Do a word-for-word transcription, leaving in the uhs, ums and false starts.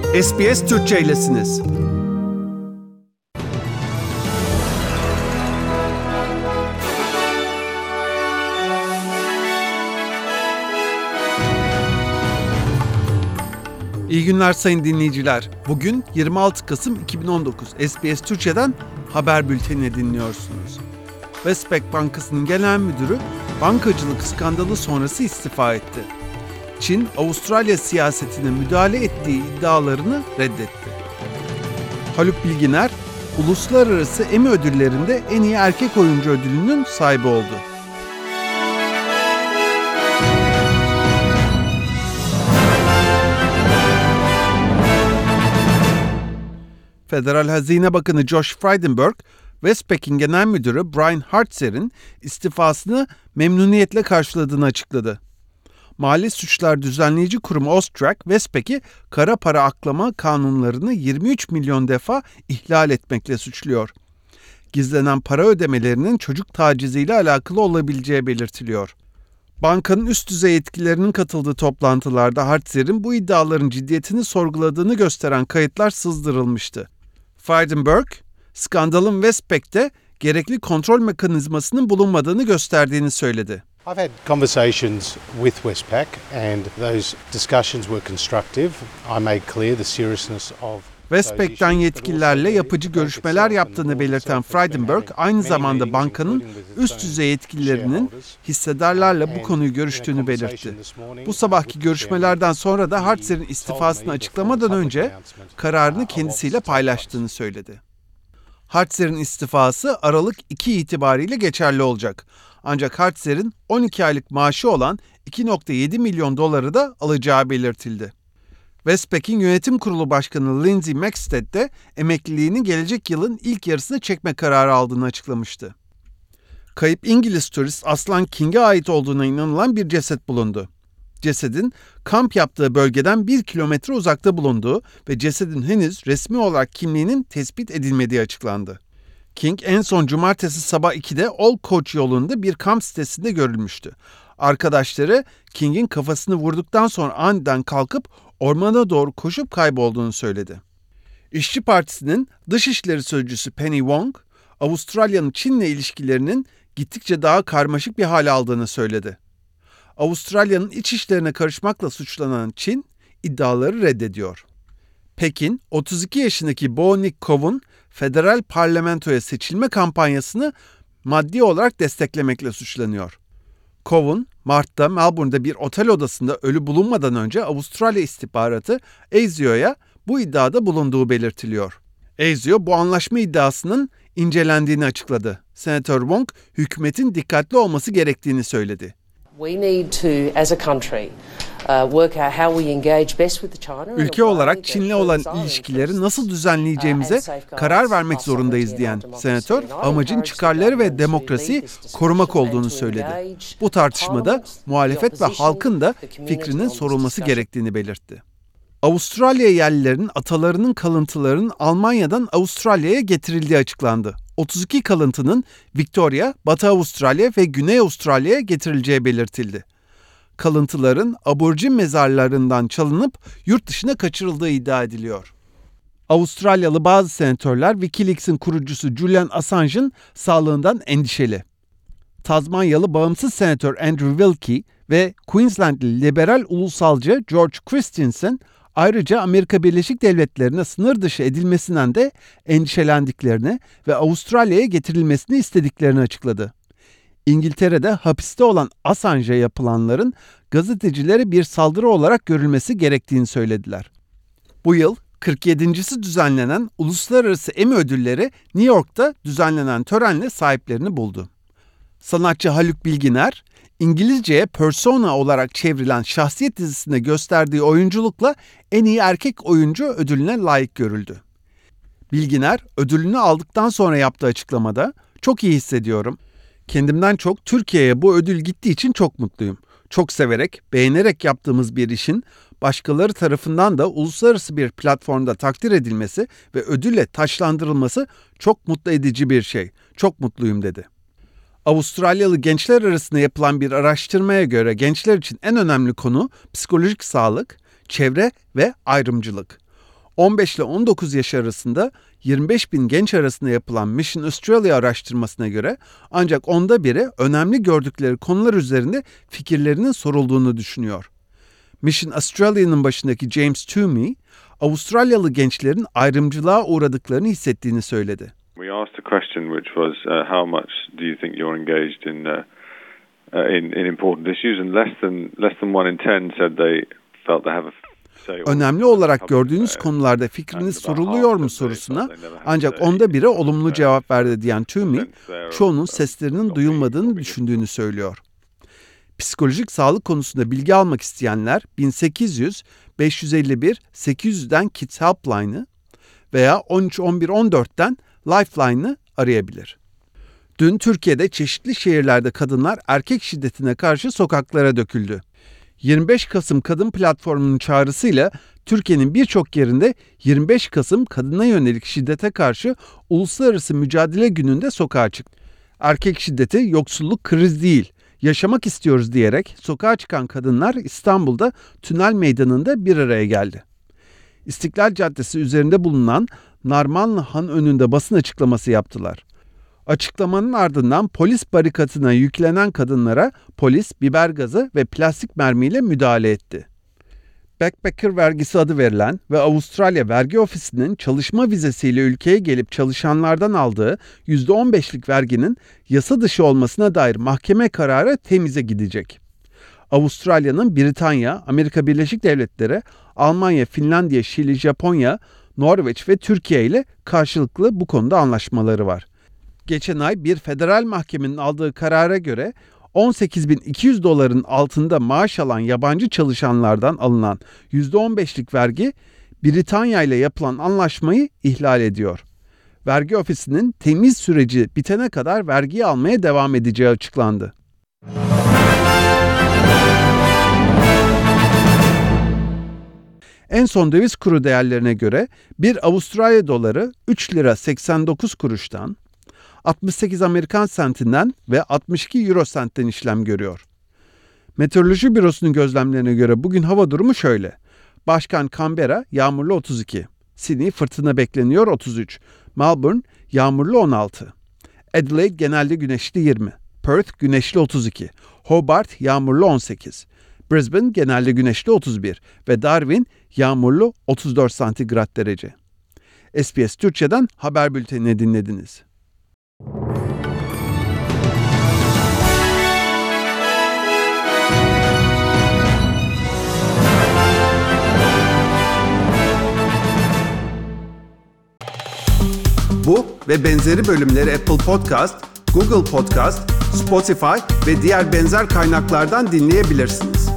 S B S Türkçe'ylesiniz. İyi günler sayın dinleyiciler. Bugün yirmi altı Kasım iki bin on dokuz. S B S Türkçe'den haber bültenini dinliyorsunuz. Westpac Bankası'nın genel müdürü bankacılık skandalı sonrası istifa etti. Çin, Avustralya siyasetine müdahale ettiği iddialarını reddetti. Haluk Bilginer, uluslararası Emmy ödüllerinde en iyi erkek oyuncu ödülünün sahibi oldu. Federal Hazine Bakanı Josh Frydenberg, Westpac'in genel müdürü Brian Hartzer'in istifasını memnuniyetle karşıladığını açıkladı. Mali Suçlar Düzenleyici Kurumu Austrac, Westpac'i kara para aklama kanunlarını yirmi üç milyon defa ihlal etmekle suçluyor. Gizlenen para ödemelerinin çocuk taciziyle alakalı olabileceği belirtiliyor. Bankanın üst düzey yetkilerinin katıldığı toplantılarda Hartzer'in bu iddiaların ciddiyetini sorguladığını gösteren kayıtlar sızdırılmıştı. Frydenberg, skandalın Westpac'te gerekli kontrol mekanizmasının bulunmadığını gösterdiğini söyledi. I've had conversations with Westpac and those discussions were constructive. I made clear the seriousness of Westpac'ten yetkililerle yapıcı görüşmeler yaptığını belirten Frydenberg, aynı zamanda bankanın üst düzey yetkililerinin hissedarlarla bu konuyu görüştüğünü belirtti. Bu sabahki görüşmelerden sonra da Hartzer'in istifasını açıklamadan önce kararını kendisiyle paylaştığını söyledi. Hartzer'in istifası Aralık iki itibariyle geçerli olacak. Ancak Hartzer'in on iki aylık maaşı olan iki virgül yedi milyon doları da alacağı belirtildi. Westpac'in yönetim kurulu başkanı Lindsay Maxted de emekliliğini gelecek yılın ilk yarısına çekme kararı aldığını açıklamıştı. Kayıp İngiliz turist Aslan King'e ait olduğuna inanılan bir ceset bulundu. Cesedin kamp yaptığı bölgeden bir kilometre uzakta bulunduğu ve cesedin henüz resmi olarak kimliğinin tespit edilmediği açıklandı. King en son cumartesi sabah ikide Old Coach yolunda bir kamp sitesinde görülmüştü. Arkadaşları King'in kafasını vurduktan sonra aniden kalkıp ormana doğru koşup kaybolduğunu söyledi. İşçi Partisi'nin Dışişleri Sözcüsü Penny Wong, Avustralya'nın Çin'le ilişkilerinin gittikçe daha karmaşık bir hale aldığını söyledi. Avustralya'nın iç işlerine karışmakla suçlanan Çin, iddiaları reddediyor. Pekin, otuz iki yaşındaki Bo Nick Kov'un federal parlamentoya seçilme kampanyasını maddi olarak desteklemekle suçlanıyor. Kov'un, Mart'ta Melbourne'da bir otel odasında ölü bulunmadan önce Avustralya istihbaratı A S I O'ya bu iddiada bulunduğu belirtiliyor. A S I O bu anlaşma iddiasının incelendiğini açıkladı. Senatör Wong, hükümetin dikkatli olması gerektiğini söyledi. Ülke olarak Çin'le olan ilişkileri nasıl düzenleyeceğimize karar vermek zorundayız diyen senatör, amacın çıkarları ve demokrasiyi korumak olduğunu söyledi. Bu tartışmada muhalefet ve halkın da fikrinin sorulması gerektiğini belirtti. Avustralya yerlilerinin atalarının kalıntılarının Almanya'dan Avustralya'ya getirildiği açıklandı. otuz iki kalıntının Victoria, Batı Avustralya ve Güney Avustralya'ya getirileceği belirtildi. Kalıntıların aborjin mezarlarından çalınıp yurt dışına kaçırıldığı iddia ediliyor. Avustralyalı bazı senatörler Wikileaks'in kurucusu Julian Assange'ın sağlığından endişeli. Tazmanyalı bağımsız senatör Andrew Wilkie ve Queenslandli liberal ulusalcı George Christensen ayrıca Amerika Birleşik Devletleri'ne sınır dışı edilmesinden de endişelendiklerini ve Avustralya'ya getirilmesini istediklerini açıkladı. İngiltere'de hapiste olan Assange'a yapılanların gazetecilere bir saldırı olarak görülmesi gerektiğini söylediler. Bu yıl kırk yedincisi düzenlenen Uluslararası Emmy Ödülleri New York'ta düzenlenen törenle sahiplerini buldu. Sanatçı Haluk Bilginer, İngilizceye Persona olarak çevrilen Şahsiyet dizisinde gösterdiği oyunculukla en iyi erkek oyuncu ödülüne layık görüldü. Bilginer, ödülünü aldıktan sonra yaptığı açıklamada, "Çok iyi hissediyorum. Kendimden çok Türkiye'ye bu ödül gittiği için çok mutluyum. Çok severek, beğenerek yaptığımız bir işin başkaları tarafından da uluslararası bir platformda takdir edilmesi ve ödülle taçlandırılması çok mutlu edici bir şey. Çok mutluyum," dedi. Avustralyalı gençler arasında yapılan bir araştırmaya göre gençler için en önemli konu psikolojik sağlık, çevre ve ayrımcılık. on beş ile on dokuz yaş arasında yirmi beş bin genç arasında yapılan Mission Australia araştırmasına göre ancak onda biri önemli gördükleri konular üzerinde fikirlerinin sorulduğunu düşünüyor. Mission Australia'nın başındaki James Toomey, Avustralyalı gençlerin ayrımcılığa uğradıklarını hissettiğini söyledi. We asked a question which was uh, how much do you think you're engaged in uh, uh, in, in important issues, and less than less than one in ten said they felt they have a say. Önemli olarak gördüğünüz konularda fikriniz soruluyor mu sorusuna ancak onda biri olumlu cevap verdi diyen Toomey, çoğunun seslerinin duyulmadığını düşündüğünü söylüyor. Psikolojik sağlık konusunda bilgi almak isteyenler bin sekiz yüz beş yüz elli bir sekiz yüzden Kids Helpline'ı veya on üç on bir on dörtten Lifeline'ı arayabilir. Dün Türkiye'de çeşitli şehirlerde kadınlar erkek şiddetine karşı sokaklara döküldü. yirmi beş Kasım Kadın Platformu'nun çağrısıyla Türkiye'nin birçok yerinde yirmi beş Kasım kadına yönelik şiddete karşı Uluslararası Mücadele Günü'nde sokağa çıktı. Erkek şiddeti yoksulluk kriz değil, yaşamak istiyoruz diyerek sokağa çıkan kadınlar İstanbul'da Tünel Meydanı'nda bir araya geldi. İstiklal Caddesi üzerinde bulunan Narmanlı Han önünde basın açıklaması yaptılar. Açıklamanın ardından polis barikatına yüklenen kadınlara polis biber gazı ve plastik mermiyle müdahale etti. Backpacker vergisi adı verilen ve Avustralya Vergi Ofisi'nin çalışma vizesiyle ülkeye gelip çalışanlardan aldığı yüzde on beşlik verginin yasa dışı olmasına dair mahkeme kararı temize gidecek. Avustralya'nın Britanya, Amerika Birleşik Devletleri, Almanya, Finlandiya, Şili, Japonya, Norveç ve Türkiye ile karşılıklı bu konuda anlaşmaları var. Geçen ay bir federal mahkemenin aldığı karara göre on sekiz bin iki yüz doların altında maaş alan yabancı çalışanlardan alınan yüzde on beşlik vergi Britanya ile yapılan anlaşmayı ihlal ediyor. Vergi ofisinin temiz süreci bitene kadar vergiyi almaya devam edeceği açıklandı. En son döviz kuru değerlerine göre bir Avustralya doları üç lira seksen dokuz kuruştan, altmış sekiz Amerikan sentinden ve altmış iki Euro sentten işlem görüyor. Meteoroloji Bürosu'nun gözlemlerine göre bugün hava durumu şöyle. Başkent Canberra yağmurlu otuz iki, Sydney fırtına bekleniyor otuz üç, Melbourne yağmurlu on altı, Adelaide genelde güneşli yirmi, Perth güneşli otuz iki, Hobart yağmurlu on sekiz, Brisbane genelde güneşli otuz bir ve Darwin yağmurlu otuz dört santigrat derece. S B S Türkçe'den haber bültenini dinlediniz. Bu ve benzeri bölümleri Apple Podcast, Google Podcast, Spotify ve diğer benzer kaynaklardan dinleyebilirsiniz.